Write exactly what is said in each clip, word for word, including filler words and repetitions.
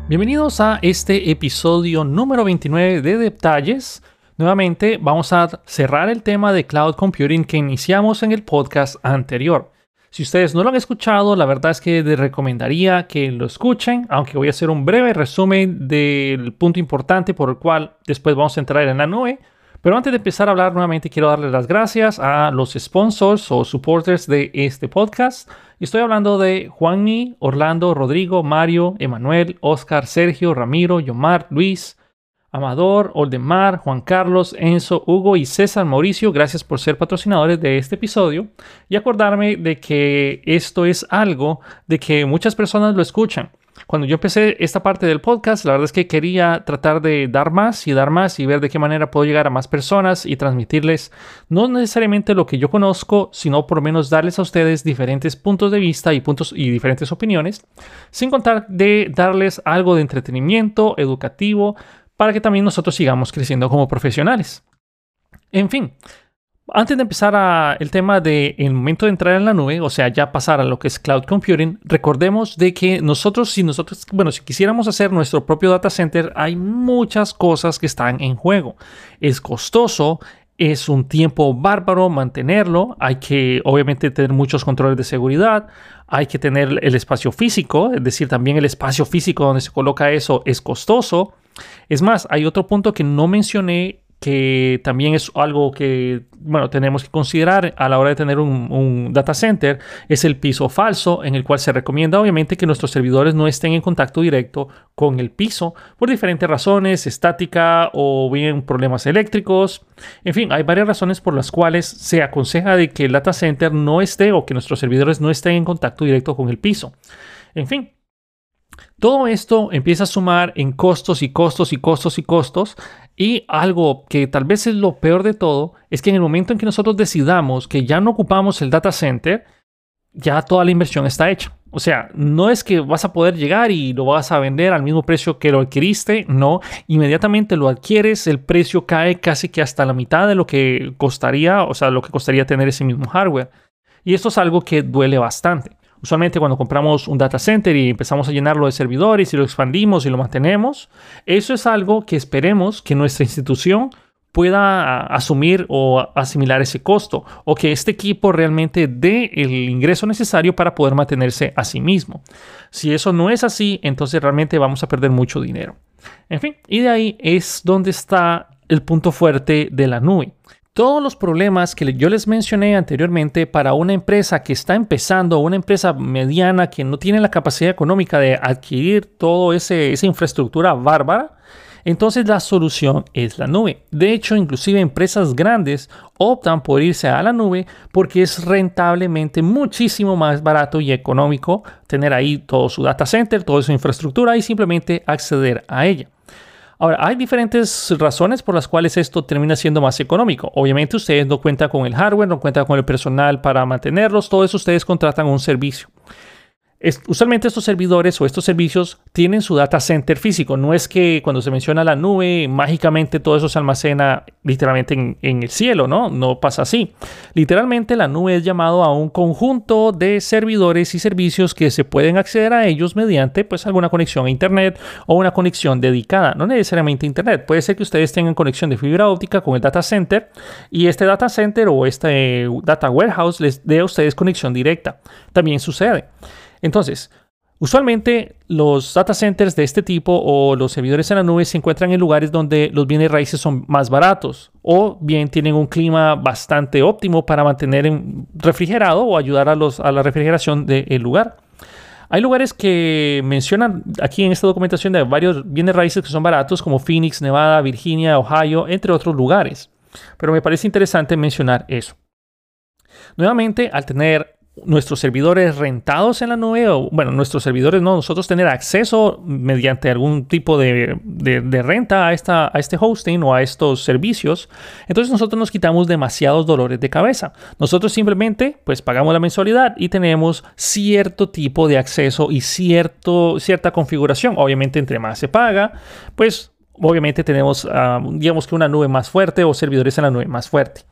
Bienvenidos a este episodio número veintinueve de Detalles. Nuevamente vamos a cerrar el tema de Cloud Computing que iniciamos en el podcast anterior. Si ustedes no lo han escuchado, la verdad es que les recomendaría que lo escuchen, aunque voy a hacer un breve resumen del punto importante por el cual después vamos a entrar en la nube. Pero antes de empezar a hablar, nuevamente quiero darles las gracias a los sponsors o supporters de este podcast. Y estoy hablando de Juanmi, Orlando, Rodrigo, Mario, Emanuel, Oscar, Sergio, Ramiro, Yomar, Luis, Amador, Oldemar, Juan Carlos, Enzo, Hugo y César Mauricio. Gracias por ser patrocinadores de este episodio. Y acordarme de que esto es algo de que muchas personas lo escuchan. Cuando yo empecé esta parte del podcast, la verdad es que quería tratar de dar más y dar más y ver de qué manera puedo llegar a más personas y transmitirles no necesariamente lo que yo conozco, sino por lo menos darles a ustedes diferentes puntos de vista y puntos y diferentes opiniones, sin contar de darles algo de entretenimiento educativo para que también nosotros sigamos creciendo como profesionales. En fin. Antes de empezar a el tema del momento de entrar en la nube, o sea, ya pasar a lo que es Cloud Computing, recordemos de que nosotros, si nosotros, bueno, si quisiéramos hacer nuestro propio data center, hay muchas cosas que están en juego. Es costoso, es un tiempo bárbaro mantenerlo, hay que obviamente tener muchos controles de seguridad, hay que tener el espacio físico, es decir, también el espacio físico donde se coloca eso es costoso. Es más, hay otro punto que no mencioné, que también es algo que, bueno, tenemos que considerar a la hora de tener un, un data center, es el piso falso, en el cual se recomienda obviamente que nuestros servidores no estén en contacto directo con el piso por diferentes razones, estática o bien problemas eléctricos. En fin, hay varias razones por las cuales se aconseja de que el data center no esté o que nuestros servidores no estén en contacto directo con el piso. En fin. Todo esto empieza a sumar en costos y costos y costos y costos. Y algo que tal vez es lo peor de todo es que en el momento en que nosotros decidamos que ya no ocupamos el data center, ya toda la inversión está hecha. O sea, no es que vas a poder llegar y lo vas a vender al mismo precio que lo adquiriste. No, inmediatamente lo adquieres, el precio cae casi que hasta la mitad de lo que costaría, o sea, lo que costaría tener ese mismo hardware. Y esto es algo que duele bastante. Usualmente cuando compramos un data center y empezamos a llenarlo de servidores y lo expandimos y lo mantenemos, eso es algo que esperemos que nuestra institución pueda asumir o asimilar ese costo o que este equipo realmente dé el ingreso necesario para poder mantenerse a sí mismo. Si eso no es así, entonces realmente vamos a perder mucho dinero. En fin, y de ahí es donde está el punto fuerte de la nube. Todos los problemas que yo les mencioné anteriormente para una empresa que está empezando, una empresa mediana que no tiene la capacidad económica de adquirir toda esa infraestructura bárbara, entonces la solución es la nube. De hecho, inclusive empresas grandes optan por irse a la nube porque es rentablemente muchísimo más barato y económico tener ahí todo su data center, toda su infraestructura y simplemente acceder a ella. Ahora, hay diferentes razones por las cuales esto termina siendo más económico. Obviamente, ustedes no cuentan con el hardware, no cuentan con el personal para mantenerlos. Todo eso ustedes contratan un servicio. Es, usualmente estos servidores o estos servicios tienen su data center físico. No es que cuando se menciona la nube, mágicamente todo eso se almacena literalmente en, en el cielo, ¿no? No pasa así. Literalmente la nube es llamado a un conjunto de servidores y servicios que se pueden acceder a ellos mediante pues alguna conexión a internet o una conexión dedicada. No necesariamente internet. Puede ser que ustedes tengan conexión de fibra óptica con el data center y este data center o este data warehouse les dé a ustedes conexión directa. También sucede. Entonces, usualmente los data centers de este tipo o los servidores en la nube se encuentran en lugares donde los bienes raíces son más baratos o bien tienen un clima bastante óptimo para mantener refrigerado o ayudar a, los, a la refrigeración del lugar. Hay lugares que mencionan aquí en esta documentación de varios bienes raíces que son baratos como Phoenix, Nevada, Virginia, Ohio, entre otros lugares. Pero me parece interesante mencionar eso. Nuevamente, al tener nuestros servidores rentados en la nube, o bueno, nuestros servidores no, nosotros tener acceso mediante algún tipo de, de, de renta a, esta, a este hosting o a estos servicios, entonces nosotros nos quitamos demasiados dolores de cabeza. Nosotros simplemente pues pagamos la mensualidad y tenemos cierto tipo de acceso y cierto, cierta configuración. Obviamente entre más se paga, pues obviamente tenemos uh, digamos que una nube más fuerte o servidores en la nube más fuerte.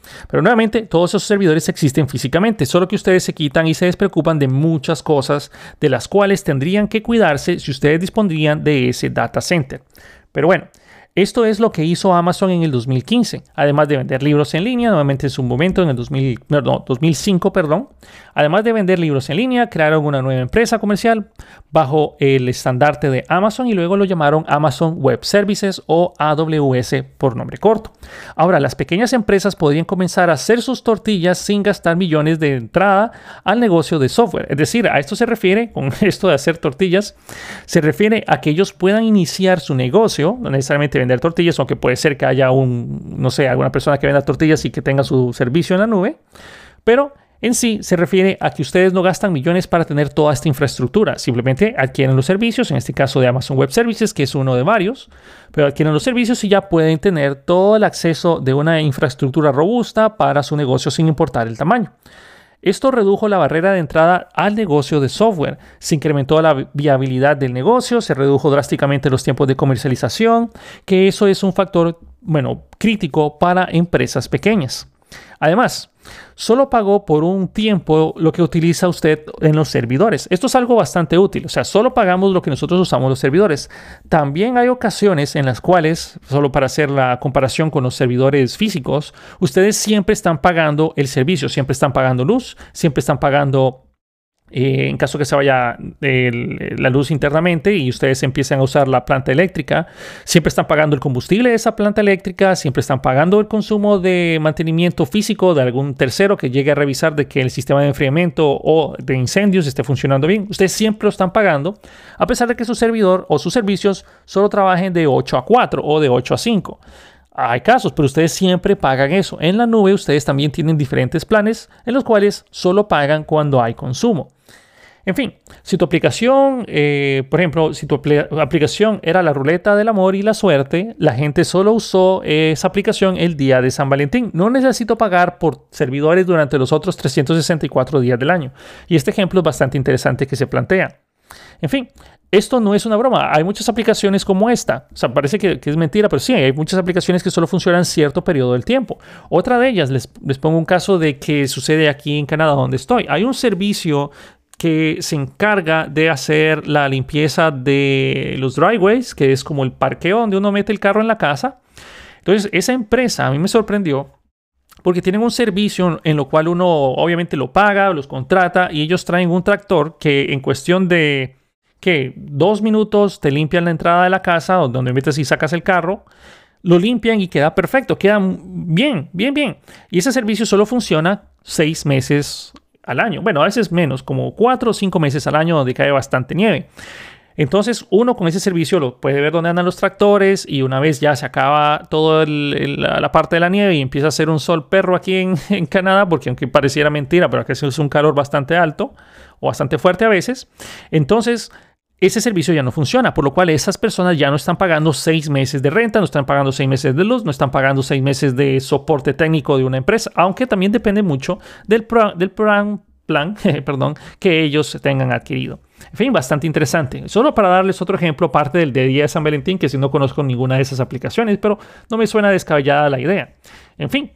Pero nuevamente, todos esos servidores existen físicamente, solo que ustedes se quitan y se despreocupan de muchas cosas de las cuales tendrían que cuidarse si ustedes dispondrían de ese data center. Pero bueno, esto es lo que hizo Amazon en el dos mil quince. Además de vender libros en línea, nuevamente en su momento, en el dos mil, no, dos mil cinco, perdón. Además de vender libros en línea, crearon una nueva empresa comercial bajo el estandarte de Amazon y luego lo llamaron Amazon Web Services o A W S por nombre corto. Ahora, las pequeñas empresas podrían comenzar a hacer sus tortillas sin gastar millones de entrada al negocio de software. Es decir, a esto se refiere, con esto de hacer tortillas, se refiere a que ellos puedan iniciar su negocio, no necesariamente vender tortillas, aunque puede ser que haya un, no sé, alguna persona que venda tortillas y que tenga su servicio en la nube, pero en sí se refiere a que ustedes no gastan millones para tener toda esta infraestructura. Simplemente adquieren los servicios, en este caso de Amazon Web Services, que es uno de varios, pero adquieren los servicios y ya pueden tener todo el acceso de una infraestructura robusta para su negocio sin importar el tamaño. Esto redujo la barrera de entrada al negocio de software, se incrementó la viabilidad del negocio, se redujo drásticamente los tiempos de comercialización, que eso es un factor, bueno, crítico para empresas pequeñas. Además, solo pagó por un tiempo lo que utiliza usted en los servidores. Esto es algo bastante útil, o sea, solo pagamos lo que nosotros usamos los servidores. También hay ocasiones en las cuales, solo para hacer la comparación con los servidores físicos, ustedes siempre están pagando el servicio, siempre están pagando luz, siempre están pagando... Eh, en caso que se vaya el, la luz internamente y ustedes empiecen a usar la planta eléctrica, siempre están pagando el combustible de esa planta eléctrica, siempre están pagando el consumo de mantenimiento físico de algún tercero que llegue a revisar de que el sistema de enfriamiento o de incendios esté funcionando bien. Ustedes siempre lo están pagando, a pesar de que su servidor o sus servicios solo trabajen de ocho a cuatro o de ocho a cinco. Hay casos, pero ustedes siempre pagan eso. En la nube ustedes también tienen diferentes planes en los cuales solo pagan cuando hay consumo. En fin, si tu aplicación, eh, por ejemplo, si tu apl- aplicación era la ruleta del amor y la suerte, la gente solo usó esa aplicación el día de San Valentín. No necesito pagar por servidores durante los otros trescientos sesenta y cuatro días del año. Y este ejemplo es bastante interesante que se plantea. En fin, esto no es una broma. Hay muchas aplicaciones como esta. O sea, parece que, que es mentira, pero sí, hay muchas aplicaciones que solo funcionan cierto periodo del tiempo. Otra de ellas, les, les pongo un caso de que sucede aquí en Canadá, donde estoy. Hay un servicio que se encarga de hacer la limpieza de los driveways, que es como el parqueo donde uno mete el carro en la casa. Entonces, esa empresa a mí me sorprendió porque tienen un servicio en lo cual uno obviamente lo paga, los contrata y ellos traen un tractor que en cuestión de que dos minutos te limpian la entrada de la casa donde metes y sacas el carro, lo limpian y queda perfecto, queda bien, bien, bien. Y ese servicio solo funciona seis meses al año. Bueno, a veces menos, como cuatro o cinco meses al año donde cae bastante nieve. Entonces uno con ese servicio lo puede ver dónde andan los tractores y una vez ya se acaba toda la parte de la nieve y empieza a hacer un sol perro aquí en, en Canadá, porque aunque pareciera mentira, pero aquí es un calor bastante alto o bastante fuerte a veces, entonces ese servicio ya no funciona, por lo cual esas personas ya no están pagando seis meses de renta, no están pagando seis meses de luz, no están pagando seis meses de soporte técnico de una empresa, aunque también depende mucho del, pro, del plan, plan perdón, que ellos tengan adquirido. En fin, bastante interesante. Solo para darles otro ejemplo, parte del día de San Valentín, que si no conozco ninguna de esas aplicaciones, pero no me suena descabellada la idea. En fin.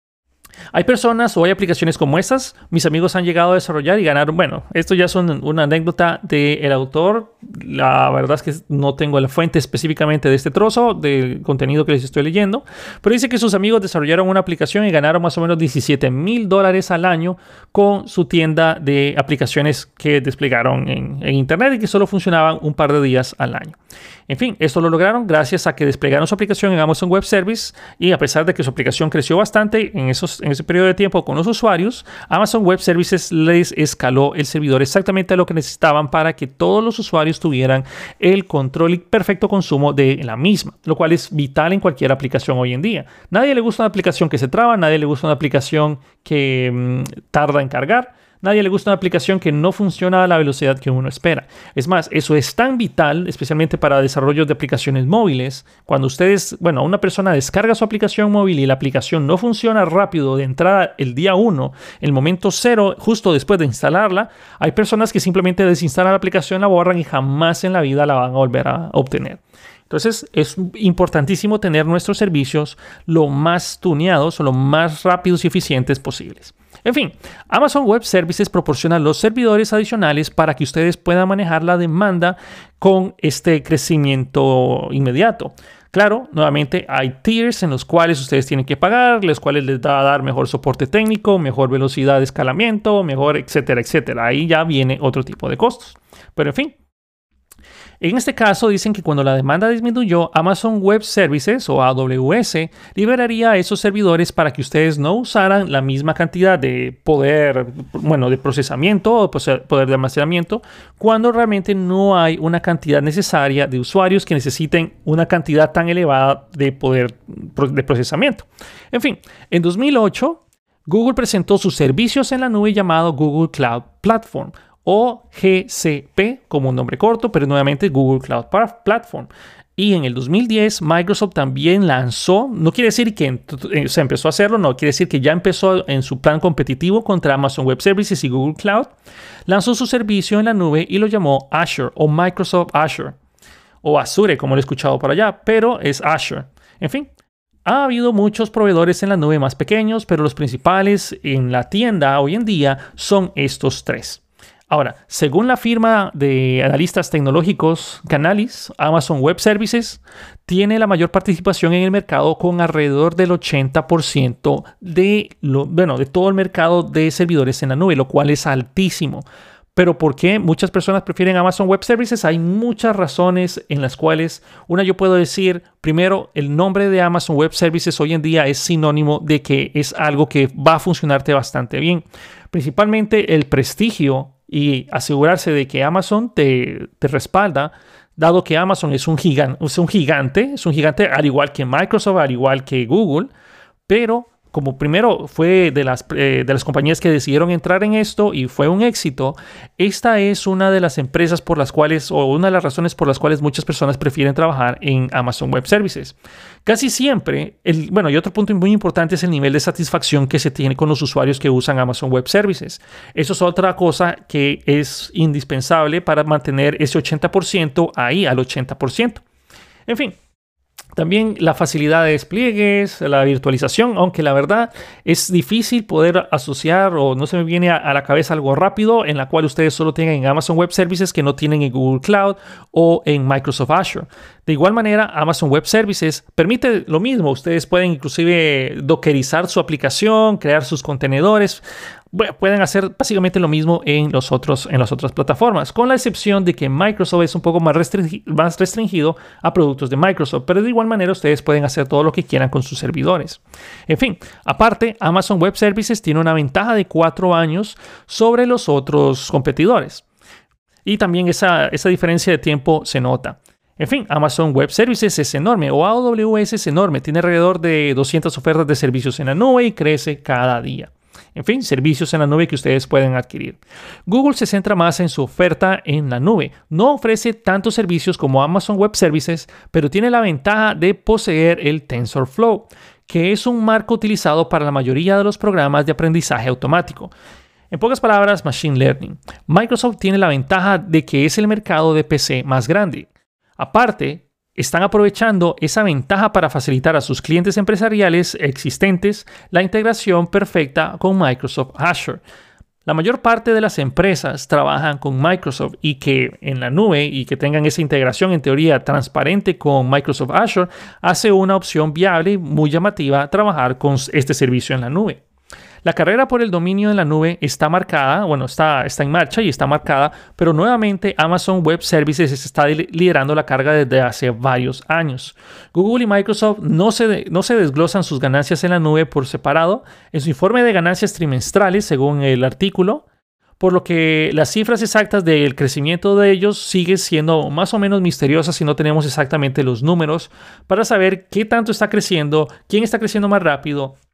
Hay personas o hay aplicaciones como estas, mis amigos han llegado a desarrollar y ganaron. Bueno, esto ya son una anécdota del autor. La verdad es que no tengo la fuente específicamente de este trozo del contenido que les estoy leyendo, pero dice que sus amigos desarrollaron una aplicación y ganaron más o menos diecisiete mil dólares al año con su tienda de aplicaciones que desplegaron en, en internet y que solo funcionaban un par de días al año. En fin, esto lo lograron gracias a que desplegaron su aplicación en Amazon Web Service y a pesar de que su aplicación creció bastante en, esos, en ese periodo de tiempo con los usuarios, Amazon Web Services les escaló el servidor exactamente a lo que necesitaban para que todos los usuarios tuvieran el control y perfecto consumo de la misma, lo cual es vital en cualquier aplicación hoy en día. Nadie le gusta una aplicación que se traba, nadie le gusta una aplicación que mmm, tarda en cargar. Nadie le gusta una aplicación que no funciona a la velocidad que uno espera. Es más, eso es tan vital, especialmente para desarrollos de aplicaciones móviles. Cuando ustedes, bueno, una persona descarga su aplicación móvil y la aplicación no funciona rápido de entrada el día uno, el momento cero, justo después de instalarla, hay personas que simplemente desinstalan la aplicación, la borran y jamás en la vida la van a volver a obtener. Entonces es importantísimo tener nuestros servicios lo más tuneados o lo más rápidos y eficientes posibles. En fin, Amazon Web Services proporciona los servidores adicionales para que ustedes puedan manejar la demanda con este crecimiento inmediato. Claro, nuevamente hay tiers en los cuales ustedes tienen que pagar, los cuales les va a dar mejor soporte técnico, mejor velocidad de escalamiento, mejor, etcétera, etcétera. Ahí ya viene otro tipo de costos. Pero en fin. En este caso dicen que cuando la demanda disminuyó, Amazon Web Services o A W S liberaría esos servidores para que ustedes no usaran la misma cantidad de poder, bueno, de procesamiento o poder de almacenamiento cuando realmente no hay una cantidad necesaria de usuarios que necesiten una cantidad tan elevada de poder de procesamiento. En fin, en dos mil ocho, Google presentó sus servicios en la nube llamado Google Cloud Platform, o G C P como un nombre corto, pero nuevamente Google Cloud Platform. Y en el dos mil diez Microsoft también lanzó, no quiere decir que se empezó a hacerlo, no, quiere decir que ya empezó en su plan competitivo contra Amazon Web Services y Google Cloud, lanzó su servicio en la nube y lo llamó Azure o Microsoft Azure, o Azure como lo he escuchado por allá, pero es Azure. En fin, ha habido muchos proveedores en la nube más pequeños, pero los principales en la tienda hoy en día son estos tres. Ahora, según la firma de analistas tecnológicos Canalys, Amazon Web Services tiene la mayor participación en el mercado con alrededor del ochenta por ciento de, lo, bueno, de todo el mercado de servidores en la nube, lo cual es altísimo. Pero ¿por qué muchas personas prefieren Amazon Web Services? Hay muchas razones en las cuales, una yo puedo decir, primero, el nombre de Amazon Web Services hoy en día es sinónimo de que es algo que va a funcionarte bastante bien. Principalmente el prestigio y asegurarse de que Amazon te, te respalda, dado que Amazon es un, gigan, es un gigante, es un gigante al igual que Microsoft, al igual que Google, pero como primero fue de las, eh, de las compañías que decidieron entrar en esto y fue un éxito, esta es una de las empresas por las cuales, o una de las razones por las cuales muchas personas prefieren trabajar en Amazon Web Services. Casi siempre, el, bueno, y otro punto muy importante es el nivel de satisfacción que se tiene con los usuarios que usan Amazon Web Services. Eso es otra cosa que es indispensable para mantener ese ochenta por ciento ahí al ochenta por ciento. En fin. También la facilidad de despliegues, la virtualización, aunque la verdad es difícil poder asociar o no se me viene a, a la cabeza algo rápido en la cual ustedes solo tengan en Amazon Web Services que no tienen en Google Cloud o en Microsoft Azure. De igual manera, Amazon Web Services permite lo mismo. Ustedes pueden inclusive dockerizar su aplicación, crear sus contenedores. Bueno, pueden hacer básicamente lo mismo en, los otros, en las otras plataformas, con la excepción de que Microsoft es un poco más, restringi- más restringido a productos de Microsoft, pero de igual manera ustedes pueden hacer todo lo que quieran con sus servidores. En fin, aparte, Amazon Web Services tiene una ventaja de cuatro años sobre los otros competidores. Y también esa, esa diferencia de tiempo se nota. En fin, Amazon Web Services es enorme, o A W S es enorme, tiene alrededor de doscientas ofertas de servicios en la nube y crece cada día. En fin, servicios en la nube que ustedes pueden adquirir. Google se centra más en su oferta en la nube. No ofrece tantos servicios como Amazon Web Services, pero tiene la ventaja de poseer el TensorFlow, que es un marco utilizado para la mayoría de los programas de aprendizaje automático. En pocas palabras, Machine Learning. Microsoft tiene la ventaja de que es el mercado de P C más grande. Aparte, están aprovechando esa ventaja para facilitar a sus clientes empresariales existentes la integración perfecta con Microsoft Azure. La mayor parte de las empresas trabajan con Microsoft y que en la nube y que tengan esa integración en teoría transparente con Microsoft Azure hace una opción viable y muy llamativa trabajar con este servicio en la nube. La carrera por el dominio en la nube está marcada, bueno, está, está en marcha y está marcada, pero nuevamente Amazon Web Services está liderando la carga desde hace varios años. Google y Microsoft no se, no se desglosan sus ganancias en la nube por separado en su informe de ganancias trimestrales, según el artículo, por lo que las cifras exactas del crecimiento de ellos siguen siendo más o menos misteriosas si no tenemos exactamente los números para saber qué tanto está creciendo, quién está creciendo más rápido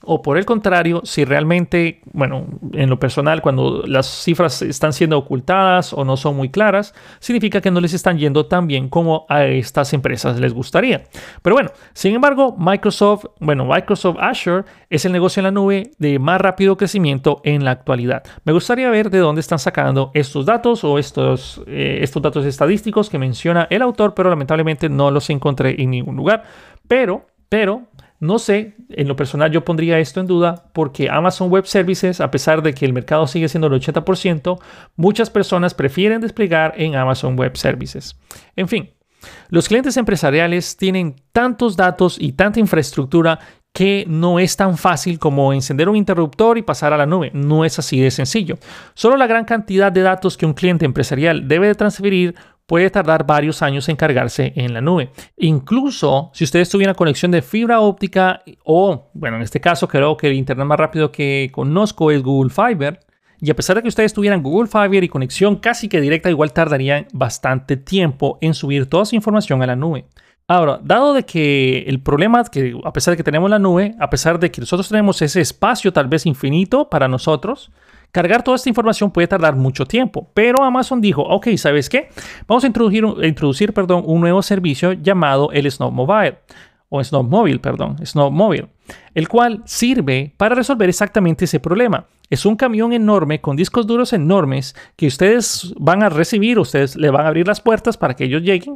O por el contrario, si realmente, bueno, en lo personal, cuando las cifras están siendo ocultadas o no son muy claras, significa que no les están yendo tan bien como a estas empresas les gustaría. Pero bueno, sin embargo, Microsoft, bueno, Microsoft Azure es el negocio en la nube de más rápido crecimiento en la actualidad. Me gustaría ver de dónde están sacando estos datos o estos, eh, estos datos estadísticos que menciona el autor, pero lamentablemente no los encontré en ningún lugar. Pero, pero... No sé, en lo personal yo pondría esto en duda porque Amazon Web Services, a pesar de que el mercado sigue siendo el ochenta por ciento, muchas personas prefieren desplegar en Amazon Web Services. En fin, los clientes empresariales tienen tantos datos y tanta infraestructura que no es tan fácil como encender un interruptor y pasar a la nube. No es así de sencillo. Solo la gran cantidad de datos que un cliente empresarial debe de transferir puede tardar varios años en cargarse en la nube. Incluso si ustedes tuvieran conexión de fibra óptica o, bueno, en este caso creo que el internet más rápido que conozco es Google Fiber. Y a pesar de que ustedes tuvieran Google Fiber y conexión casi que directa, igual tardarían bastante tiempo en subir toda esa información a la nube. Ahora, dado de que el problema es que a pesar de que tenemos la nube, a pesar de que nosotros tenemos ese espacio tal vez infinito para nosotros, cargar toda esta información puede tardar mucho tiempo. Pero Amazon dijo, ok, ¿sabes qué? Vamos a introducir, introducir perdón, un nuevo servicio llamado el Snowmobile. O Snowmobile, perdón, Snowmobile, el cual sirve para resolver exactamente ese problema. Es un camión enorme con discos duros enormes que ustedes van a recibir, ustedes le van a abrir las puertas para que ellos lleguen.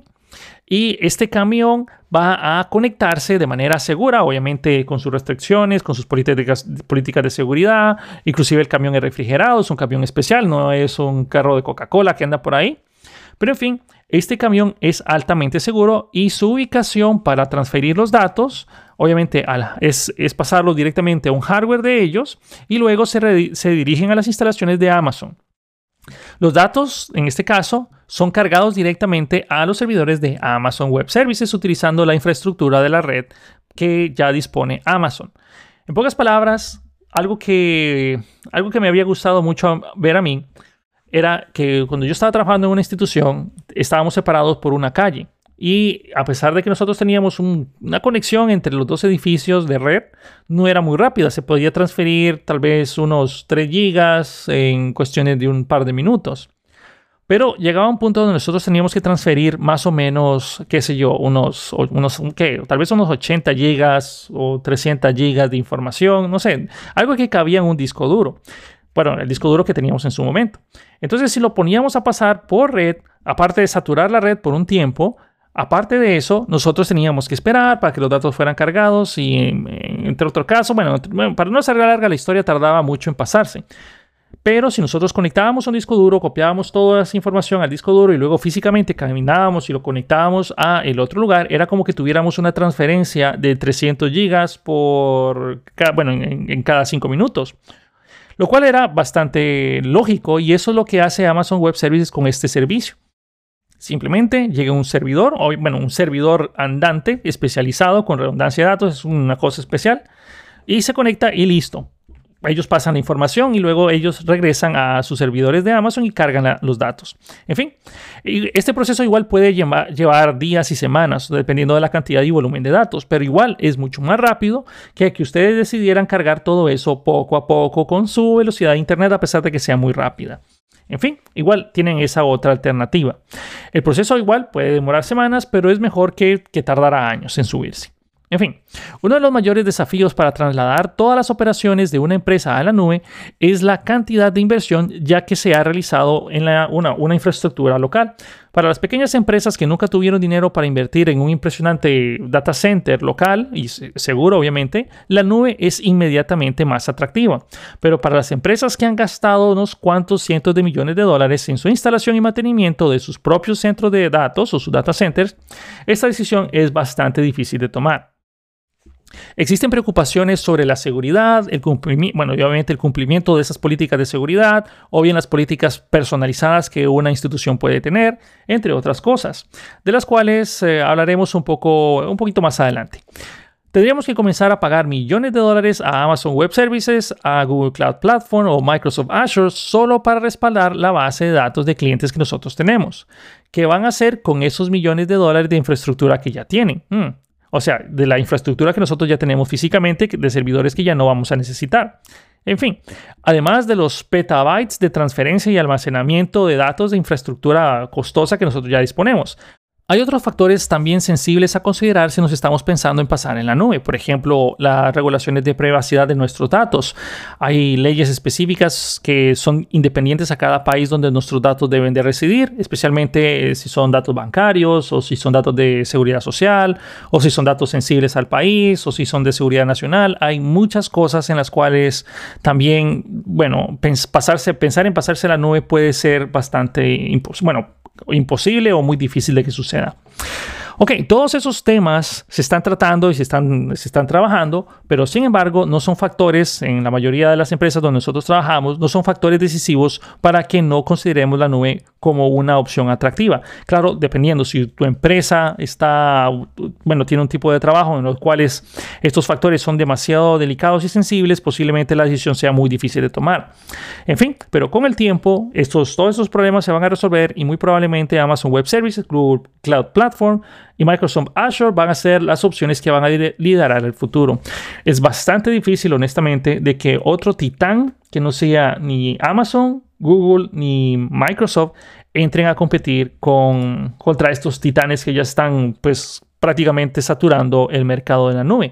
Y este camión va a conectarse de manera segura, obviamente con sus restricciones, con sus políticas, políticas de seguridad. Inclusive el camión es refrigerado, es un camión especial, no es un carro de Coca-Cola que anda por ahí. Pero en fin, este camión es altamente seguro y su ubicación para transferir los datos, obviamente es, es pasarlos directamente a un hardware de ellos y luego se, re, se dirigen a las instalaciones de Amazon. Los datos, en este caso, son cargados directamente a los servidores de Amazon Web Services utilizando la infraestructura de la red que ya dispone Amazon. En pocas palabras, algo que, algo que me había gustado mucho ver a mí era que cuando yo estaba trabajando en una institución, estábamos separados por una calle. Y a pesar de que nosotros teníamos un, una conexión entre los dos edificios de red, no era muy rápida. Se podía transferir tal vez unos tres gigas en cuestiones de un par de minutos. Pero llegaba un punto donde nosotros teníamos que transferir más o menos, qué sé yo, unos, unos ¿qué? Tal vez unos ochenta gigas o trescientas gigas de información, no sé, algo que cabía en un disco duro. Bueno, el disco duro que teníamos en su momento. Entonces, si lo poníamos a pasar por red, aparte de saturar la red por un tiempo, aparte de eso, nosotros teníamos que esperar para que los datos fueran cargados y, entre otros casos, bueno, para no hacer larga la historia, tardaba mucho en pasarse. Pero si nosotros conectábamos un disco duro, copiábamos toda esa información al disco duro y luego físicamente caminábamos y lo conectábamos a el otro lugar, era como que tuviéramos una transferencia de trescientos gigas por, bueno, en, en cada cinco minutos. Lo cual era bastante lógico y eso es lo que hace Amazon Web Services con este servicio. Simplemente llega un servidor, o bueno, un servidor andante especializado con redundancia de datos, es una cosa especial, y se conecta y listo. Ellos pasan la información y luego ellos regresan a sus servidores de Amazon y cargan la, los datos. En fin, este proceso igual puede llevar, llevar días y semanas, dependiendo de la cantidad y volumen de datos, pero igual es mucho más rápido que que ustedes decidieran cargar todo eso poco a poco con su velocidad de internet, a pesar de que sea muy rápida. En fin, igual tienen esa otra alternativa. El proceso igual puede demorar semanas, pero es mejor que, que tardara años en subirse. En fin, uno de los mayores desafíos para trasladar todas las operaciones de una empresa a la nube es la cantidad de inversión, ya que se ha realizado en la, una, una infraestructura local. Para las pequeñas empresas que nunca tuvieron dinero para invertir en un impresionante data center local, y seguro obviamente, la nube es inmediatamente más atractiva. Pero para las empresas que han gastado unos cuantos cientos de millones de dólares en su instalación y mantenimiento de sus propios centros de datos o sus data centers, esta decisión es bastante difícil de tomar. Existen preocupaciones sobre la seguridad, el cumplimiento, bueno, obviamente el cumplimiento de esas políticas de seguridad o bien las políticas personalizadas que una institución puede tener, entre otras cosas, de las cuales eh, hablaremos un poco, un poquito más adelante. Tendríamos que comenzar a pagar millones de dólares a Amazon Web Services, a Google Cloud Platform o Microsoft Azure solo para respaldar la base de datos de clientes que nosotros tenemos. ¿Qué van a hacer con esos millones de dólares de infraestructura que ya tienen? Hmm. O sea, de la infraestructura que nosotros ya tenemos físicamente, de servidores que ya no vamos a necesitar. En fin, además de los petabytes de transferencia y almacenamiento de datos de infraestructura costosa que nosotros ya disponemos. Hay otros factores también sensibles a considerar si nos estamos pensando en pasar en la nube. Por ejemplo, las regulaciones de privacidad de nuestros datos. Hay leyes específicas que son independientes a cada país donde nuestros datos deben de residir, especialmente si son datos bancarios o si son datos de seguridad social o si son datos sensibles al país o si son de seguridad nacional. Hay muchas cosas en las cuales también, bueno, pens- pasarse, pensar en pasarse a la nube puede ser bastante impos- bueno, imposible o muy difícil de que suceda. Ok, todos esos temas se están tratando y se están, se están trabajando, pero sin embargo no son factores, en la mayoría de las empresas donde nosotros trabajamos, no son factores decisivos para que no consideremos la nube como una opción atractiva. Claro, dependiendo si tu empresa está, bueno, tiene un tipo de trabajo en los cuales estos factores son demasiado delicados y sensibles, posiblemente la decisión sea muy difícil de tomar. En fin, pero con el tiempo, estos, todos estos problemas se van a resolver y muy probablemente Amazon Web Services, Google Cloud Platform y Microsoft Azure van a ser las opciones que van a liderar el futuro. Es bastante difícil, honestamente, de que otro titán que no sea ni Amazon, Google ni Microsoft entren a competir con, contra estos titanes que ya están pues prácticamente saturando el mercado de la nube.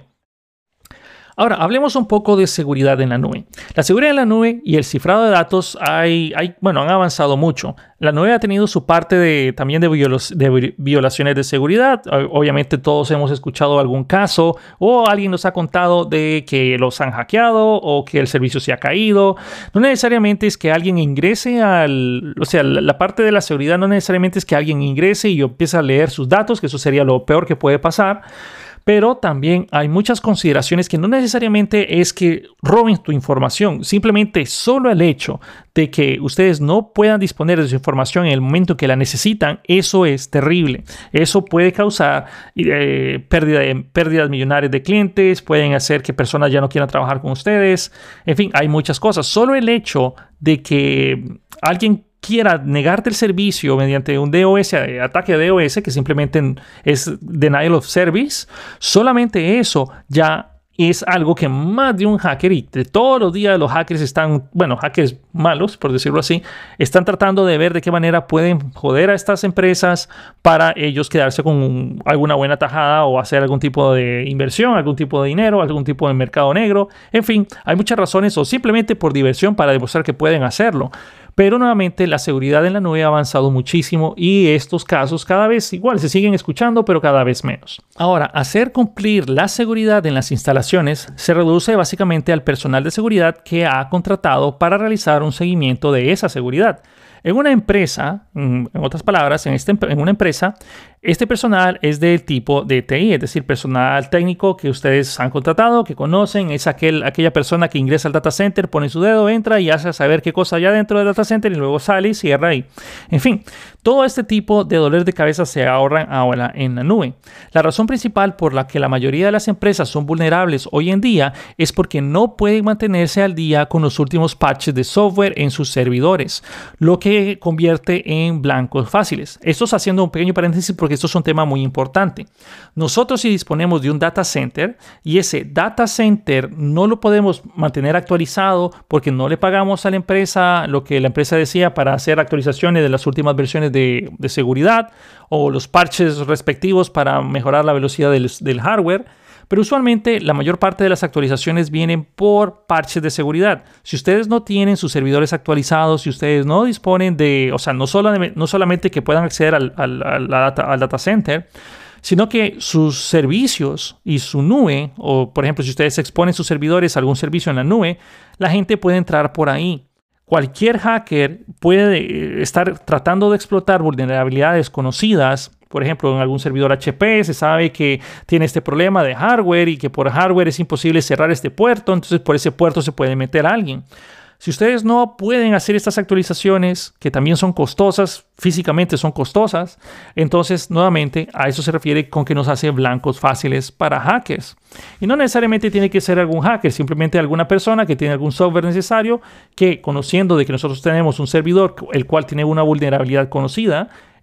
Ahora, hablemos un poco de seguridad en la nube. La seguridad en la nube y el cifrado de datos hay, hay, bueno, han avanzado mucho. La nube ha tenido su parte de, también de, violos, de violaciones de seguridad. Obviamente todos hemos escuchado algún caso o alguien nos ha contado de que los han hackeado o que el servicio se ha caído. No necesariamente es que alguien ingrese al... O sea, la, la parte de la seguridad no necesariamente es que alguien ingrese y empiece a leer sus datos, que eso sería lo peor que puede pasar. Pero también hay muchas consideraciones que no necesariamente es que roben tu información. Simplemente solo el hecho de que ustedes no puedan disponer de su información en el momento que la necesitan, eso es terrible. Eso puede causar eh, pérdida de, pérdidas millonarias de clientes, pueden hacer que personas ya no quieran trabajar con ustedes. En fin, hay muchas cosas. Solo el hecho de que alguien quiera negarte el servicio mediante un D O S, ataque a D O S, que simplemente es denial of service, solamente eso ya es algo que más de un hacker, y de todos los días los hackers están, bueno, hackers malos, por decirlo así, están tratando de ver de qué manera pueden joder a estas empresas para ellos quedarse con un, alguna buena tajada o hacer algún tipo de inversión, algún tipo de dinero, algún tipo de mercado negro. En fin, hay muchas razones o simplemente por diversión para demostrar que pueden hacerlo. Pero nuevamente la seguridad en la nube ha avanzado muchísimo y estos casos cada vez igual se siguen escuchando, pero cada vez menos. Ahora, hacer cumplir la seguridad en las instalaciones se reduce básicamente al personal de seguridad que ha contratado para realizar un seguimiento de esa seguridad. En una empresa, en otras palabras, en, este, en una empresa, este personal es del tipo de T I, es decir, personal técnico que ustedes han contratado, que conocen, es aquel, aquella persona que ingresa al data center, pone su dedo, entra y hace saber qué cosa hay dentro del data center y luego sale y cierra ahí. En fin, todo este tipo de dolores de cabeza se ahorran ahora en la nube. La razón principal por la que la mayoría de las empresas son vulnerables hoy en día es porque no pueden mantenerse al día con los últimos patches de software en sus servidores, lo que convierte en blancos fáciles. Esto está haciendo un pequeño paréntesis porque esto es un tema muy importante. Nosotros si disponemos de un data center y ese data center no lo podemos mantener actualizado porque no le pagamos a la empresa lo que la empresa decía para hacer actualizaciones de las últimas versiones de, de seguridad o los parches respectivos para mejorar la velocidad del, del hardware. Pero usualmente la mayor parte de las actualizaciones vienen por parches de seguridad. Si ustedes no tienen sus servidores actualizados, si ustedes no disponen de, o sea, no, solo, no solamente que puedan acceder al, al, al, data, al data center, sino que sus servicios y su nube, o por ejemplo, si ustedes exponen sus servidores a algún servicio en la nube, la gente puede entrar por ahí. Cualquier hacker puede estar tratando de explotar vulnerabilidades conocidas. Por ejemplo, en algún servidor H P se sabe que tiene este problema de hardware y que por hardware es imposible cerrar este puerto, entonces por ese puerto se puede meter a alguien. Si ustedes no pueden hacer estas actualizaciones, que también son costosas, físicamente son costosas, entonces nuevamente a eso se refiere con que nos hace blancos fáciles para hackers. Y no necesariamente tiene que ser algún hacker, simplemente alguna persona que tiene algún software necesario que, conociendo de que nosotros tenemos un servidor el cual tiene una vulnerabilidad conocida,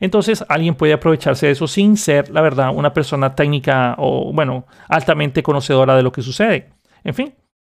Entonces alguien puede aprovecharse de eso sin ser, la verdad, una persona técnica o, bueno, altamente conocedora de lo que sucede. En fin.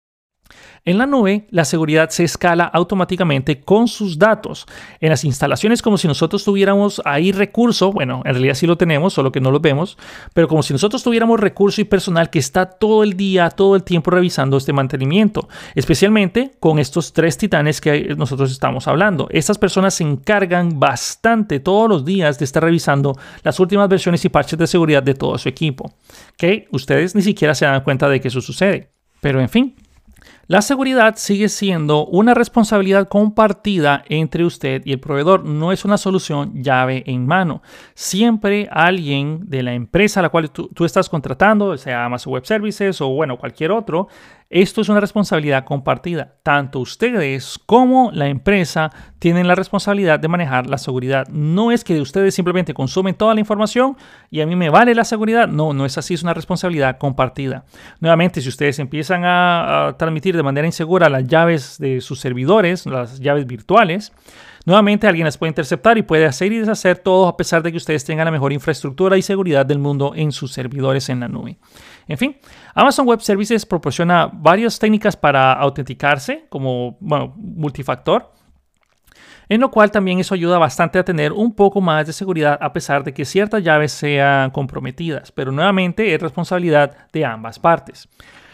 En la nube, la seguridad se escala automáticamente con sus datos. En las instalaciones, como si nosotros tuviéramos ahí recurso, bueno, en realidad sí lo tenemos, solo que no lo vemos, pero como si nosotros tuviéramos recurso y personal que está todo el día, todo el tiempo revisando este mantenimiento, especialmente con estos tres titanes que nosotros estamos hablando. Estas personas se encargan bastante todos los días de estar revisando las últimas versiones y parches de seguridad de todo su equipo, que ustedes ni siquiera se dan cuenta de que eso sucede. Pero en fin. La seguridad sigue siendo una responsabilidad compartida entre usted y el proveedor. No es una solución llave en mano. Siempre alguien de la empresa a la cual tú, tú estás contratando, sea Amazon Web Services o bueno, cualquier otro, esto es una responsabilidad compartida. Tanto ustedes como la empresa tienen la responsabilidad de manejar la seguridad. No es que ustedes simplemente consumen toda la información y a mí me vale la seguridad. No, no es así, es una responsabilidad compartida. Nuevamente, si ustedes empiezan a, a transmitir de manera insegura las llaves de sus servidores, las llaves virtuales, nuevamente alguien las puede interceptar y puede hacer y deshacer todo a pesar de que ustedes tengan la mejor infraestructura y seguridad del mundo en sus servidores en la nube. En fin, Amazon Web Services proporciona varias técnicas para autenticarse como bueno, multifactor, en lo cual también eso ayuda bastante a tener un poco más de seguridad a pesar de que ciertas llaves sean comprometidas, pero nuevamente es responsabilidad de ambas partes.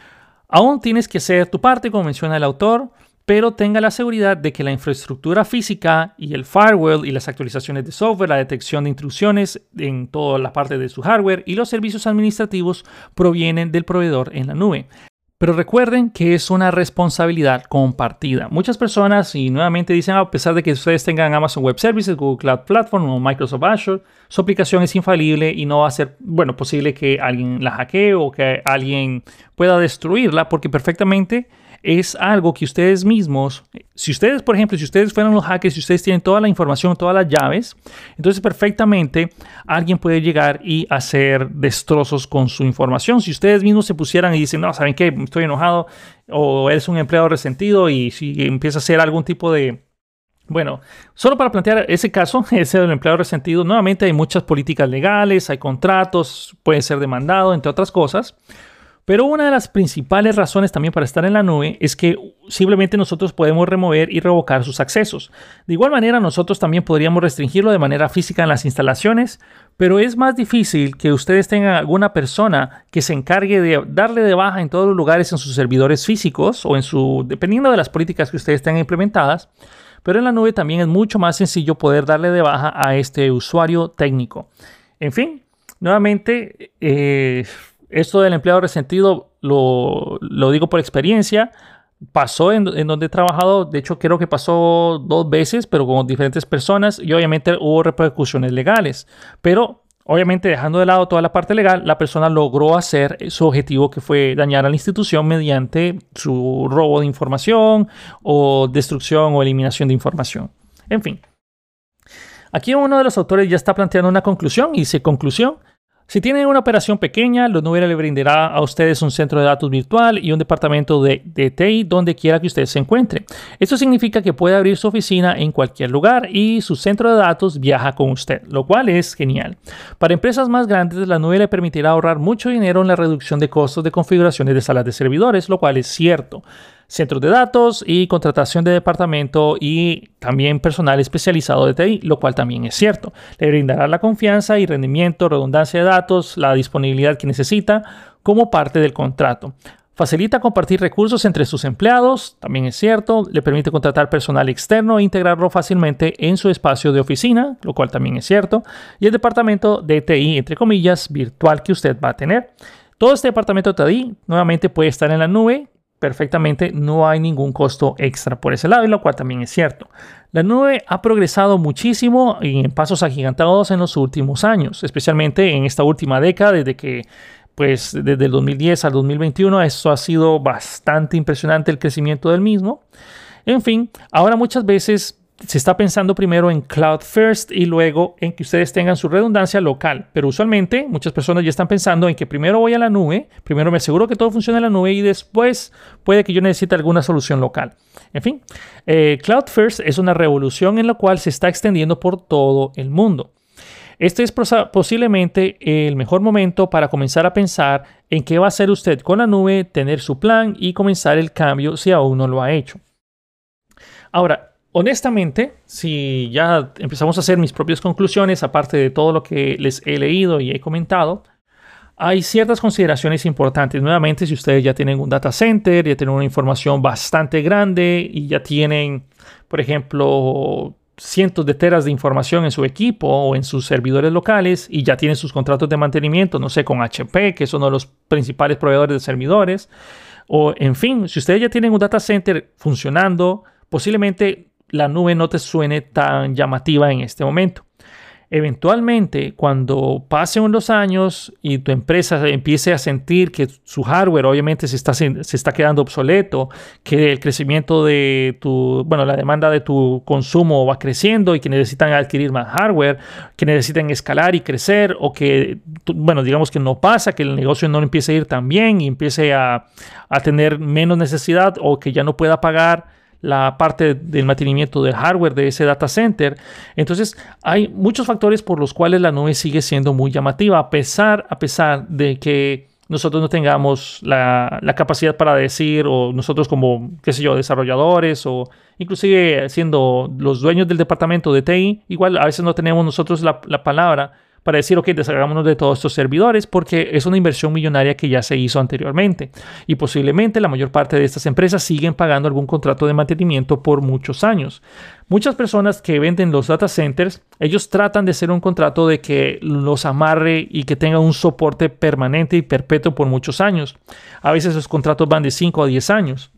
Aún tienes que hacer tu parte, como menciona el autor, pero tenga la seguridad de que la infraestructura física y el firewall y las actualizaciones de software, la detección de intrusiones en toda la parte de su hardware y los servicios administrativos provienen del proveedor en la nube. Pero recuerden que es una responsabilidad compartida. Muchas personas, y nuevamente dicen, a pesar de que ustedes tengan Amazon Web Services, Google Cloud Platform o Microsoft Azure, su aplicación es infalible y no va a ser, bueno, posible que alguien la hackee o que alguien pueda destruirla, porque perfectamente es algo que ustedes mismos, si ustedes, por ejemplo, si ustedes fueran los hackers, si ustedes tienen toda la información, todas las llaves, entonces perfectamente alguien puede llegar y hacer destrozos con su información. Si ustedes mismos se pusieran y dicen, no, ¿saben qué? Estoy enojado, o eres un empleado resentido y si empieza a hacer algún tipo de... Bueno, solo para plantear ese caso, ese del empleado resentido, nuevamente hay muchas políticas legales, hay contratos, puede ser demandado, entre otras cosas. Pero una de las principales razones también para estar en la nube es que simplemente nosotros podemos remover y revocar sus accesos. De igual manera, nosotros también podríamos restringirlo de manera física en las instalaciones, pero es más difícil que ustedes tengan alguna persona que se encargue de darle de baja en todos los lugares en sus servidores físicos o en su, dependiendo de las políticas que ustedes tengan implementadas. Pero en la nube también es mucho más sencillo poder darle de baja a este usuario técnico. En fin, nuevamente... Eh, Esto del empleado resentido lo, lo digo por experiencia. Pasó en, en donde he trabajado. De hecho, creo que pasó dos veces, pero con diferentes personas. Y obviamente hubo repercusiones legales. Pero obviamente dejando de lado toda la parte legal, la persona logró hacer su objetivo, que fue dañar a la institución mediante su robo de información o destrucción o eliminación de información. En fin. Aquí uno de los autores ya está planteando una conclusión y dice conclusión. Si tienen una operación pequeña, la nube le brindará a ustedes un centro de datos virtual y un departamento de, de T I donde quiera que usted se encuentre. Esto significa que puede abrir su oficina en cualquier lugar y su centro de datos viaja con usted, lo cual es genial. Para empresas más grandes, la nube le permitirá ahorrar mucho dinero en la reducción de costos de configuraciones de salas de servidores, lo cual es cierto. Centros de datos y contratación de departamento y también personal especializado de T I, lo cual también es cierto. Le brindará la confianza y rendimiento, redundancia de datos, la disponibilidad que necesita como parte del contrato. Facilita compartir recursos entre sus empleados, también es cierto. Le permite contratar personal externo e integrarlo fácilmente en su espacio de oficina, lo cual también es cierto. Y el departamento de T I, entre comillas, virtual que usted va a tener. Todo este departamento de T I nuevamente puede estar en la nube. Perfectamente, no hay ningún costo extra por ese lado, y lo cual también es cierto. La nube ha progresado muchísimo y en pasos agigantados en los últimos años, especialmente en esta última década, desde que, pues, desde el dos mil diez al dos mil veintiuno, eso ha sido bastante impresionante el crecimiento del mismo. En fin, ahora muchas veces se está pensando primero en Cloud First y luego en que ustedes tengan su redundancia local. Pero usualmente muchas personas ya están pensando en que primero voy a la nube, primero me aseguro que todo funcione en la nube y después puede que yo necesite alguna solución local. En fin, eh, Cloud First es una revolución en la cual se está extendiendo por todo el mundo. Este es posiblemente el mejor momento para comenzar a pensar en qué va a hacer usted con la nube, tener su plan y comenzar el cambio si aún no lo ha hecho. Ahora, honestamente, si ya empezamos a hacer mis propias conclusiones, aparte de todo lo que les he leído y he comentado, hay ciertas consideraciones importantes. Nuevamente, si ustedes ya tienen un data center, ya tienen una información bastante grande y ya tienen, por ejemplo, cientos de teras de información en su equipo o en sus servidores locales y ya tienen sus contratos de mantenimiento, no sé, con H P, que es uno de los principales proveedores de servidores, o en fin, si ustedes ya tienen un data center funcionando, posiblemente la nube no te suene tan llamativa en este momento. Eventualmente, cuando pasen los años y tu empresa empiece a sentir que su hardware obviamente se está, se está quedando obsoleto, que el crecimiento de tu, bueno, la demanda de tu consumo va creciendo y que necesitan adquirir más hardware, que necesitan escalar y crecer, o que, bueno, digamos que no pasa, que el negocio no empiece a ir tan bien y empiece a, a tener menos necesidad, o que ya no pueda pagar la parte del mantenimiento del hardware de ese data center. Entonces, hay muchos factores por los cuales la nube sigue siendo muy llamativa, a pesar, a pesar de que nosotros no tengamos la, la capacidad para decir, o nosotros como, qué sé yo, desarrolladores, o inclusive siendo los dueños del departamento de T I, igual a veces no tenemos nosotros la, la palabra para decir, ok, deshagámonos de todos estos servidores, porque es una inversión millonaria que ya se hizo anteriormente. Y posiblemente la mayor parte de estas empresas siguen pagando algún contrato de mantenimiento por muchos años. Muchas personas que venden los data centers, ellos tratan de hacer un contrato de que los amarre y que tenga un soporte permanente y perpetuo por muchos años. A veces esos contratos van de cinco a diez años.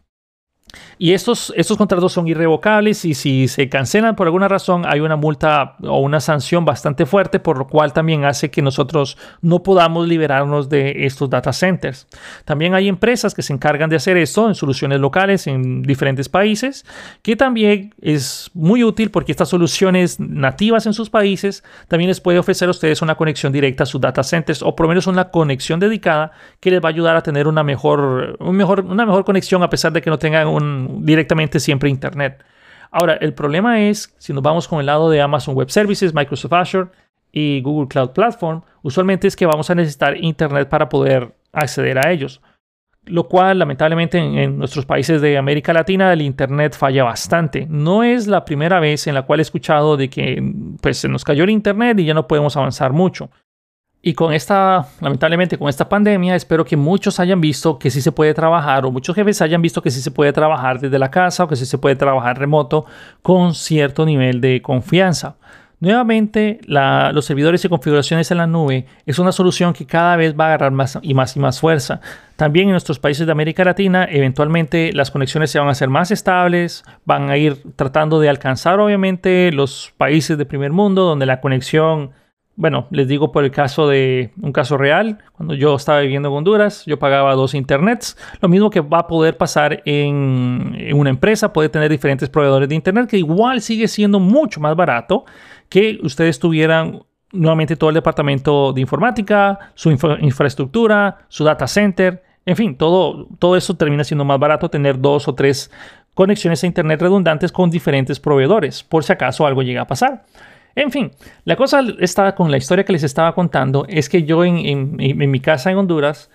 Y estos, estos contratos son irrevocables, y si se cancelan por alguna razón hay una multa o una sanción bastante fuerte, por lo cual también hace que nosotros no podamos liberarnos de estos data centers. También hay empresas que se encargan de hacer esto en soluciones locales en diferentes países, que también es muy útil porque estas soluciones nativas en sus países también les puede ofrecer a ustedes una conexión directa a sus data centers, o por lo menos una conexión dedicada que les va a ayudar a tener una mejor, un mejor, una mejor conexión, a pesar de que no tengan un directamente siempre internet. Ahora, el problema es, si nos vamos con el lado de Amazon Web Services, Microsoft Azure y Google Cloud Platform, usualmente es que vamos a necesitar internet para poder acceder a ellos, lo cual lamentablemente en, en nuestros países de América Latina el internet falla bastante. No es la primera vez en la cual he escuchado de que pues, se nos cayó el internet y ya no podemos avanzar mucho. Y con esta, lamentablemente con esta pandemia, espero que muchos hayan visto que sí se puede trabajar, o muchos jefes hayan visto que sí se puede trabajar desde la casa, o que sí se puede trabajar remoto con cierto nivel de confianza. Nuevamente, la, los servidores y configuraciones en la nube es una solución que cada vez va a agarrar más y más y más fuerza. También en nuestros países de América Latina, eventualmente las conexiones se van a hacer más estables, van a ir tratando de alcanzar obviamente los países de primer mundo, donde la conexión... Bueno, les digo por el caso de un caso real. Cuando yo estaba viviendo en Honduras, yo pagaba dos internets. Lo mismo que va a poder pasar en, en una empresa. Puede tener diferentes proveedores de internet, que igual sigue siendo mucho más barato que ustedes tuvieran nuevamente todo el departamento de informática, su infra infraestructura, su data center. En fin, todo, todo eso termina siendo más barato, tener dos o tres conexiones a internet redundantes con diferentes proveedores, por si acaso algo llega a pasar. En fin, la cosa está con la historia que les estaba contando, es que yo en, en, en mi casa en Honduras,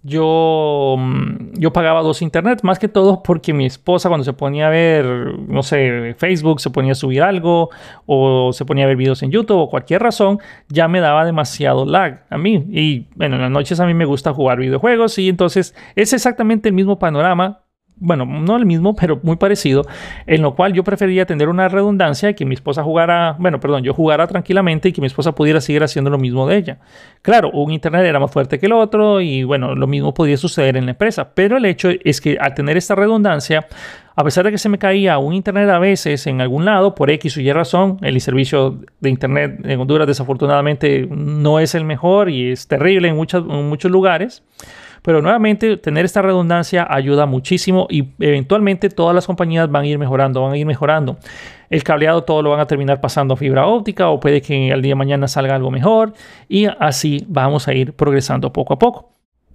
yo, yo pagaba dos internet, más que todo porque mi esposa cuando se ponía a ver, no sé, Facebook, se ponía a subir algo, o se ponía a ver videos en YouTube, o cualquier razón, ya me daba demasiado lag a mí. Y bueno, en las noches a mí me gusta jugar videojuegos, y entonces es exactamente el mismo panorama. Bueno, no el mismo, pero muy parecido, en lo cual yo prefería tener una redundancia y que mi esposa jugara, bueno, perdón, yo jugara tranquilamente y que mi esposa pudiera seguir haciendo lo mismo de ella. Claro, un internet era más fuerte que el otro y bueno, lo mismo podía suceder en la empresa, pero el hecho es que al tener esta redundancia, a pesar de que se me caía un internet a veces en algún lado, por X o Y razón, el servicio de internet en Honduras desafortunadamente no es el mejor y es terrible en, muchas, en muchos lugares. Pero nuevamente, tener esta redundancia ayuda muchísimo y eventualmente todas las compañías van a ir mejorando, van a ir mejorando. El cableado todo lo van a terminar pasando a fibra óptica, o puede que al día de mañana salga algo mejor, y así vamos a ir progresando poco a poco.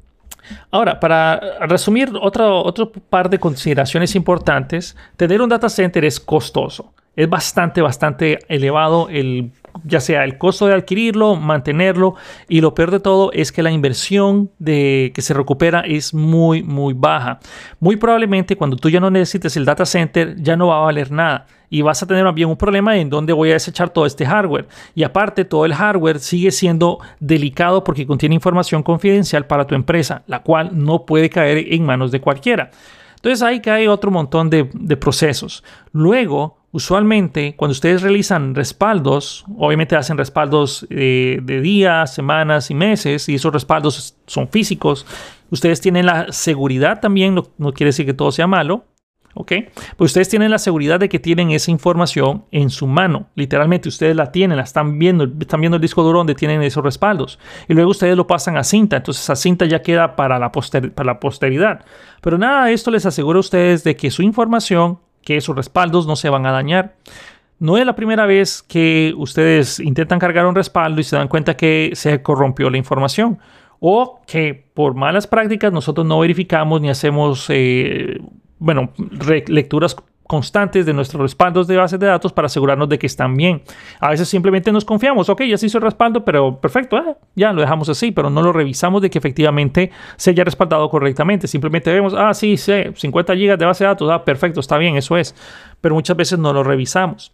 Ahora, para resumir otro, otro par de consideraciones importantes, tener un data center es costoso. Es bastante, bastante elevado el ya sea el costo de adquirirlo, mantenerlo, y lo peor de todo es que la inversión de que se recupera es muy, muy baja. Muy probablemente cuando tú ya no necesites el data center, ya no va a valer nada. Y vas a tener más bien un problema en dónde voy a desechar todo este hardware. Y aparte, todo el hardware sigue siendo delicado porque contiene información confidencial para tu empresa, la cual no puede caer en manos de cualquiera. Entonces ahí cae otro montón de, de procesos. Luego, usualmente, cuando ustedes realizan respaldos, obviamente hacen respaldos eh, de días, semanas y meses, y esos respaldos son físicos. Ustedes tienen la seguridad también, no, no quiere decir que todo sea malo, ¿ok? Pues ustedes tienen la seguridad de que tienen esa información en su mano. Literalmente ustedes la tienen, la están viendo, están viendo el disco duro donde tienen esos respaldos. Y luego ustedes lo pasan a cinta. Entonces esa cinta ya queda para la, poster- para la posteridad. Pero nada de esto les asegura a ustedes de que su información, que esos respaldos no se van a dañar. No es la primera vez que ustedes intentan cargar un respaldo y se dan cuenta que se corrompió la información. O que por malas prácticas nosotros no verificamos ni hacemos... Eh, bueno, lecturas constantes de nuestros respaldos de bases de datos para asegurarnos de que están bien. A veces simplemente nos confiamos, ok, ya se hizo el respaldo, pero perfecto, eh, ya lo dejamos así, pero no lo revisamos de que efectivamente se haya respaldado correctamente. Simplemente vemos, ah, sí, sí, cincuenta gigas de base de datos, ah, perfecto, está bien, eso es. Pero muchas veces no lo revisamos.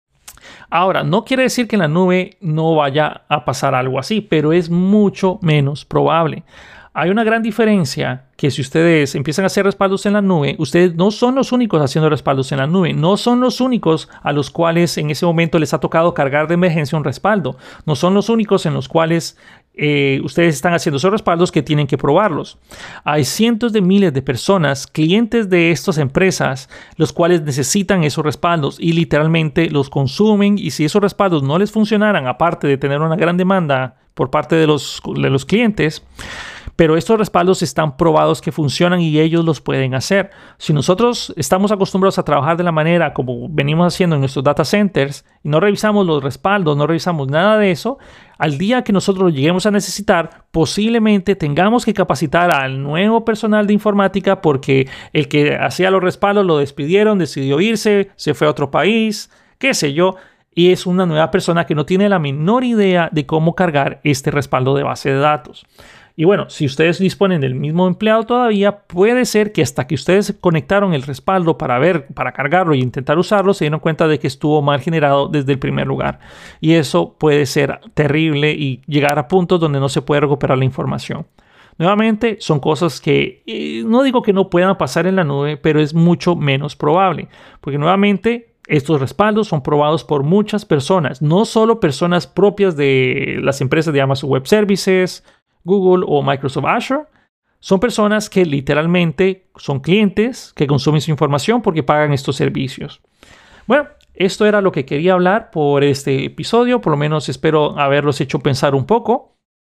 Ahora, no quiere decir que en la nube no vaya a pasar algo así, pero es mucho menos probable. Hay una gran diferencia que si ustedes empiezan a hacer respaldos en la nube, ustedes no son los únicos haciendo respaldos en la nube. No son los únicos a los cuales en ese momento les ha tocado cargar de emergencia un respaldo. No son los únicos en los cuales eh, ustedes están haciendo esos respaldos que tienen que probarlos. Hay cientos de miles de personas, clientes de estas empresas, los cuales necesitan esos respaldos y literalmente los consumen. Y si esos respaldos no les funcionaran, aparte de tener una gran demanda por parte de los, de los clientes, pero estos respaldos están probados que funcionan y ellos los pueden hacer. Si nosotros estamos acostumbrados a trabajar de la manera como venimos haciendo en nuestros data centers y no revisamos los respaldos, no revisamos nada de eso, al día que nosotros lo lleguemos a necesitar, posiblemente tengamos que capacitar al nuevo personal de informática porque el que hacía los respaldos lo despidieron, decidió irse, se fue a otro país, qué sé yo. Y es una nueva persona que no tiene la menor idea de cómo cargar este respaldo de base de datos. Y bueno, si ustedes disponen del mismo empleado todavía, puede ser que hasta que ustedes conectaron el respaldo para ver, para cargarlo e intentar usarlo, se dieron cuenta de que estuvo mal generado desde el primer lugar. Y eso puede ser terrible y llegar a puntos donde no se puede recuperar la información. Nuevamente, son cosas que eh, no digo que no puedan pasar en la nube, pero es mucho menos probable. Porque nuevamente, estos respaldos son probados por muchas personas, no solo personas propias de las empresas de Amazon Web Services, Google o Microsoft Azure. Son personas que literalmente son clientes que consumen su información porque pagan estos servicios. Bueno, esto era lo que quería hablar por este episodio. Por lo menos espero haberlos hecho pensar un poco.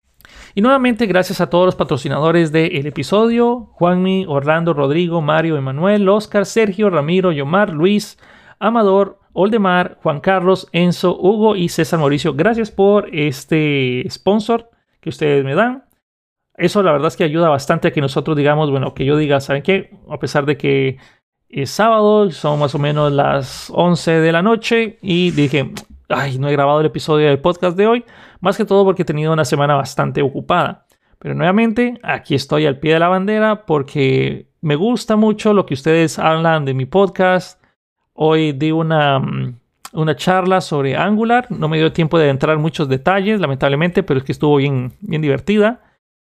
Y nuevamente gracias a todos los patrocinadores del episodio: Juanmi, Orlando, Rodrigo, Mario, Emanuel, Oscar, Sergio, Ramiro, Yomar, Luis, Amador, Oldemar, Juan Carlos, Enzo, Hugo y César Mauricio. Gracias por este sponsor que ustedes me dan. Eso la verdad es que ayuda bastante a que nosotros digamos, bueno, que yo diga, ¿saben qué? A pesar de que es sábado, son más o menos las once de la noche y dije, ay, no he grabado el episodio del podcast de hoy, más que todo porque he tenido una semana bastante ocupada. Pero nuevamente, aquí estoy al pie de la bandera porque me gusta mucho lo que ustedes hablan de mi podcast. Hoy di una... una charla sobre Angular. No me dio tiempo de entrar en muchos detalles, lamentablemente, pero es que estuvo bien, bien divertida.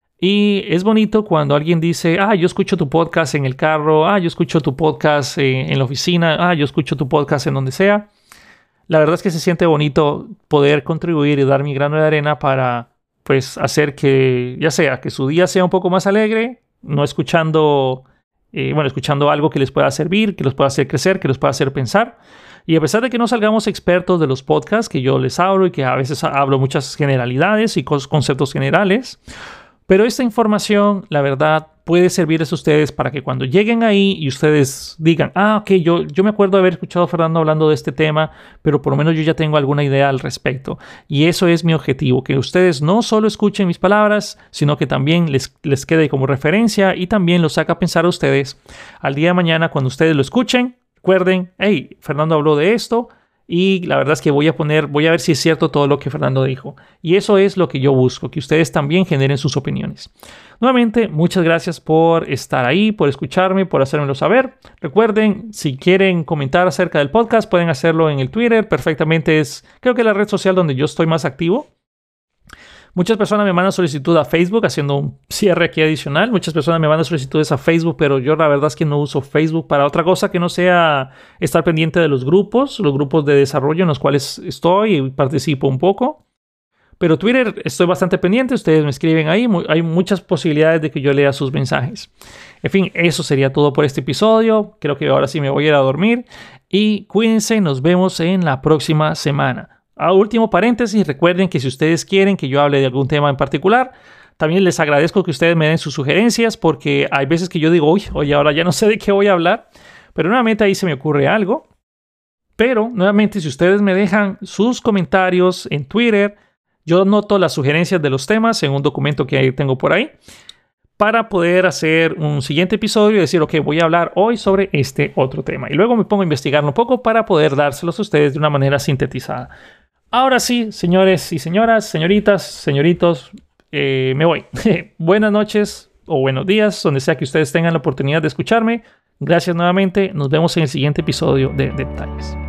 Y es bonito cuando alguien dice, ah, yo escucho tu podcast en el carro, ah, yo escucho tu podcast en, en la oficina, ah, yo escucho tu podcast en donde sea. La verdad es que se siente bonito poder contribuir y dar mi grano de arena para, pues, hacer que, ya sea, que su día sea un poco más alegre, no escuchando, eh, bueno, escuchando algo que les pueda servir, que los pueda hacer crecer, que los pueda hacer pensar. Y a pesar de que no salgamos expertos de los podcasts que yo les hablo y que a veces hablo muchas generalidades y conceptos generales, pero esta información, la verdad, puede servirles a ustedes para que cuando lleguen ahí y ustedes digan, ah, ok, yo, yo me acuerdo de haber escuchado a Fernando hablando de este tema, pero por lo menos yo ya tengo alguna idea al respecto. Y eso es mi objetivo, que ustedes no solo escuchen mis palabras, sino que también les, les quede como referencia y también los haga pensar a ustedes al día de mañana cuando ustedes lo escuchen. Recuerden, hey, Fernando habló de esto, Y la verdad es que voy a poner, voy a ver si es cierto todo lo que Fernando dijo. Y eso es lo que yo busco, que ustedes también generen sus opiniones. Nuevamente, muchas gracias por estar ahí, por escucharme, por hacérmelo saber. Recuerden, si quieren comentar acerca del podcast, pueden hacerlo en el Twitter. Perfectamente es, creo que es la red social donde yo estoy más activo. Muchas personas me mandan solicitud a Facebook, haciendo un cierre aquí adicional. Muchas personas me mandan solicitudes a Facebook, pero yo la verdad es que no uso Facebook para otra cosa que no sea estar pendiente de los grupos, los grupos de desarrollo en los cuales estoy y participo un poco. Pero Twitter estoy bastante pendiente, ustedes me escriben ahí, hay muchas posibilidades de que yo lea sus mensajes. En fin, eso sería todo por este episodio. Creo que ahora sí me voy a ir a dormir. Y cuídense, nos vemos en la próxima semana. A último paréntesis, recuerden que si ustedes quieren que yo hable de algún tema en particular, también les agradezco que ustedes me den sus sugerencias, porque hay veces que yo digo, uy, oye, ahora ya no sé de qué voy a hablar, pero nuevamente ahí se me ocurre algo. Pero nuevamente, si ustedes me dejan sus comentarios en Twitter, yo noto las sugerencias de los temas en un documento que ahí tengo por ahí, para poder hacer un siguiente episodio y decir, ok, voy a hablar hoy sobre este otro tema. Y luego me pongo a investigarlo un poco para poder dárselos a ustedes de una manera sintetizada. Ahora sí, señores y señoras, señoritas, señoritos, eh, me voy. Buenas noches o buenos días, donde sea que ustedes tengan la oportunidad de escucharme. Gracias nuevamente. Nos vemos en el siguiente episodio de Detalles.